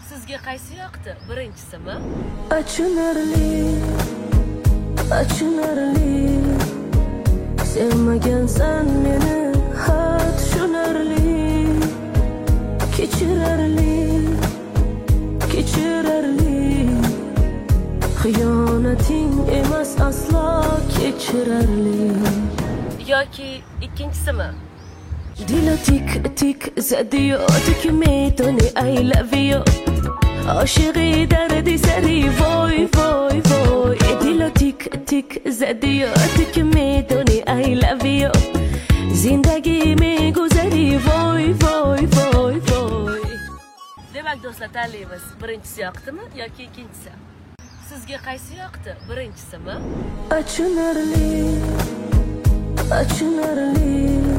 Sizga qaysi yoqdi? Birinchisimi? Achinarli sevmagansan meni, ha tushunarli. Kechirarli xiyonating emas aslo kechirarli. Yoki ikkinchisimi? Dilo tik tik zadiyo tikmetoni I love you. Aşığı derdi seri voy voy voy. Dilo tik tik zadiyo tikmetoni I love you. Zindagimi guzari voy voy voy voy. Demak do'stlar, tanlaymiz. Birinchisi yoqdimi yoki ikkinchisi? Sizga qaysi yoqdi? Birinchisimi? Achinarli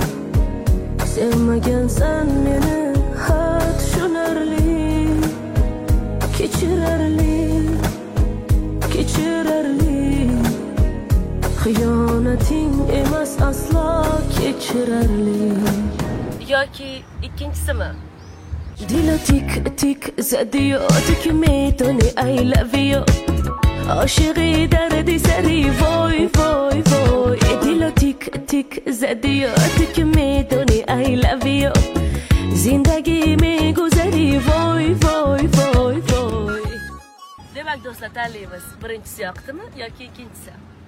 sevmagansan meni, ha tushunarli. Kechirarli xiyonating emas aslo kechirarli. Yoki ikkinchisimi? Dilo tik tik zadiyo tikmetoni I love you. Aşığı derdi seri voy voy voy. Dilo tik tik zadiyo tikmetoni I love you. Zindagimi guzari voy voy voy voy. Demak do'stlar, tanlaymiz. Birincisi yoqdimi yoki ikkinchisi?